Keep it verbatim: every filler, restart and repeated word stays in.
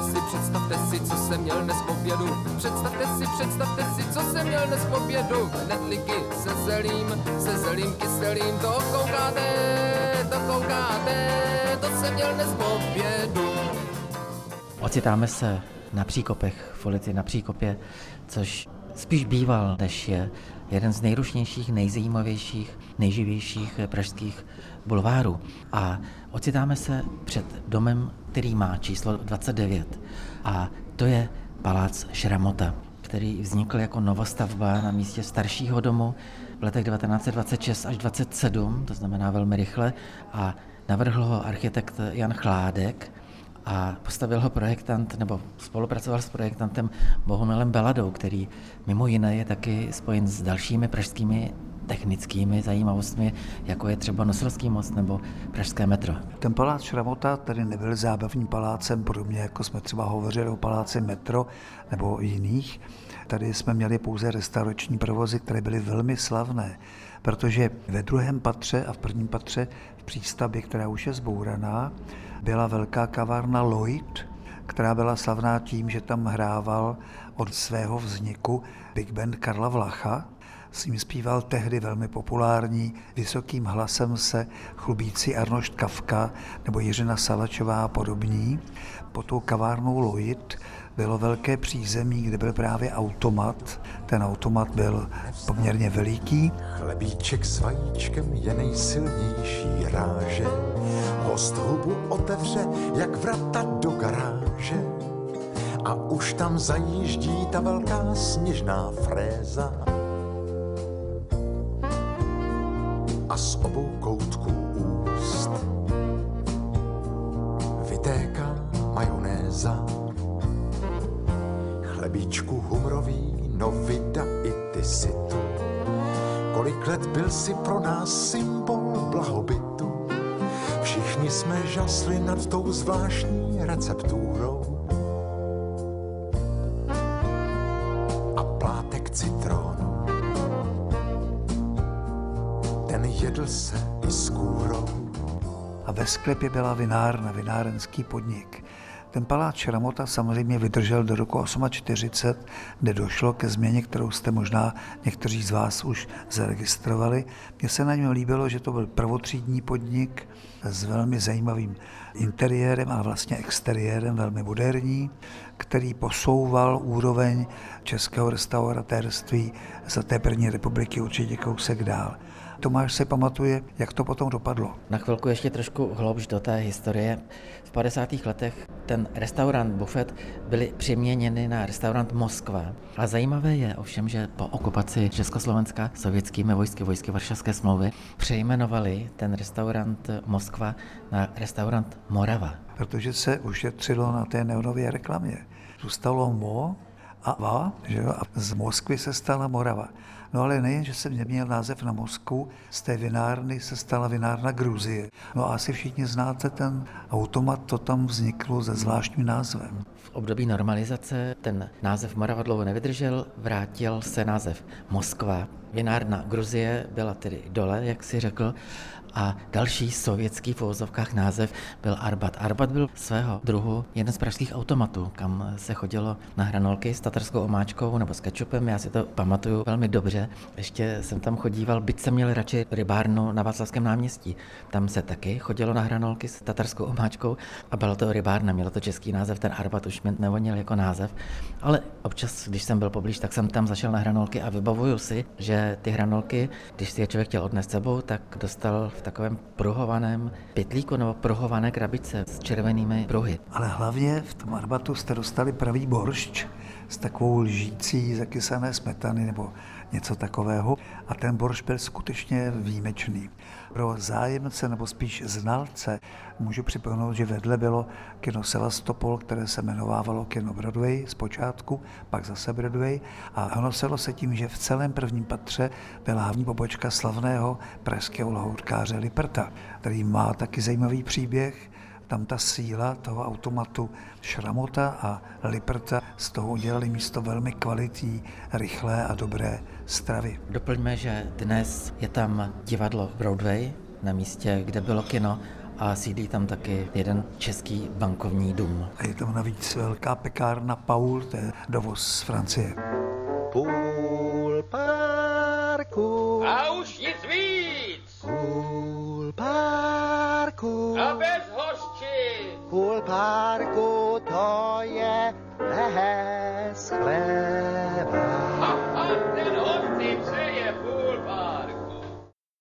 si, představte si, co jsem měl dnes po obědu. Představte si, představte si, co jsem měl dnes po obědu. Knedlíky se zelím, se zelím kyselým. To koukáte, to koukáte, to jsem měl dnes po obědu. Ocitáme se na Příkopech, v ulici Na Příkopě, což spíš býval, než je jeden z nejrušnějších, nejzajímavějších, nejživějších pražských bulvárů. A ocitáme se před domem, který má číslo dvacet devět. A to je palác Šramota, který vznikl jako novostavba na místě staršího domu v letech devatenáct set dvacet šest až dvacet sedm, to znamená velmi rychle, a navrhl ho architekt Jan Chládek a postavil ho projektant, nebo spolupracoval s projektantem Bohumilem Beladou, který mimo jiné je taky spojen s dalšími pražskými technickými zajímavostmi, jako je třeba Nosilský most nebo pražské metro. Ten palác Šramota tedy nebyl zábavním palácem, podobně jako jsme třeba hovořili o paláci metro nebo jiných. Tady jsme měli pouze restaurační provozy, které byly velmi slavné, protože ve druhém patře a v prvním patře v přístavbě, která už je zbouraná, byla velká kavárna Lloyd, která byla slavná tím, že tam hrával od svého vzniku big band Karla Vlacha. S ním zpíval tehdy velmi populární, vysokým hlasem se chlubící Arnošt Kafka nebo Jiřina Salačová a podobní. Pod tou kavárnou Lloyd bylo velké přízemí, kde byl právě automat. Ten automat byl poměrně veliký. Chlebíček s vajíčkem je nejsilnější ráže. Host hubu otevře jak vrata do garáže. A už tam zajíždí ta velká sněžná fréza. A z obou koutků úst vytéká majonéza. Chlebíčku humrový, no vida i ty si tu. Kolik let byl si pro nás symbol blahobytu. Všichni jsme žasli nad tou zvláštní recepturou. A plátek citronu, ten jedl se i s kůrou. A ve sklepě byla vinárna, vinárenský podnik. Ten palác Šramota samozřejmě vydržel do roku čtyřicet osm, kde došlo ke změně, kterou jste možná někteří z vás už zaregistrovali. Mně se na něm líbilo, že to byl prvotřídní podnik s velmi zajímavým interiérem a vlastně exteriérem, velmi moderní, který posouval úroveň českého restauratérství za té první republiky určitě kousek dál. Tomáš se pamatuje, jak to potom dopadlo. Na chvilku ještě trošku hloubš do té historie. V padesátých letech ten restaurant Bufet byly přeměněny na restaurant Moskva. A zajímavé je ovšem, že po okupaci Československa sovětskými vojsky, vojsky Varšavské smlouvy, přejmenovali ten restaurant Moskva na restaurant Morava. Protože se ušetřilo na té neonové reklamě. Zůstalo Mo a Va, že jo? A z Moskvy se stala Morava. No ale nejen, že jsem neměl název na Moskvu, z té vinárny se stala vinárna Gruzie. No a asi všichni znáte ten automat, to tam vzniklo se zvláštním názvem. V období normalizace ten název Morava dlouho nevydržel, vrátil se název Moskva. Vinárna Gruzie byla tedy dole, jak si řekl, a další sovětský v uvozovkách název byl Arbat. Arbat byl svého druhu jeden z pražských automatů, kam se chodilo na hranolky s tatarskou omáčkou nebo s kečupem. Já si to pamatuju velmi dobře. Ještě jsem tam chodíval, byť jsem měl radši rybárnu na Václavském náměstí. Tam se taky chodilo na hranolky s tatarskou omáčkou a byla to rybárna, mělo to český název, ten Arbat už mě nevonil jako název. Ale občas, když jsem byl poblíž, tak jsem tam zašel na hranolky a vybavuju si, že ty hranolky, když si je člověk chtěl odnést sebou, tak dostal v takovém pruhovaném pytlíku nebo pruhované krabice s červenými pruhy. Ale hlavně v tom Arbatu jste dostali pravý boršč s takovou lžící zakysané smetany nebo něco takového. A ten boršč byl skutečně výjimečný. Pro zájemce nebo spíš znalce můžu připomenout, že vedle bylo kino Sevastopol, které se jmenovávalo kino Broadway zpočátku, pak zase Broadway. A honosilo se tím, že v celém prvním patře byla hlavní pobočka slavného pražského lahoutkáře Liperta, který má taky zajímavý příběh. Tam ta síla toho automatu Šramota a Liperta z toho udělali místo velmi kvalitní, rychlé a dobré stravy. Doplňme, že dnes je tam divadlo Broadway na místě, kde bylo kino, a sídlí tam taky jeden český bankovní dům. A je tam navíc velká pekárna Paul, to je dovoz z Francie. Půl parku. A už nic víc. Půl parku. A bez hořči. Půl parku to je neschlé.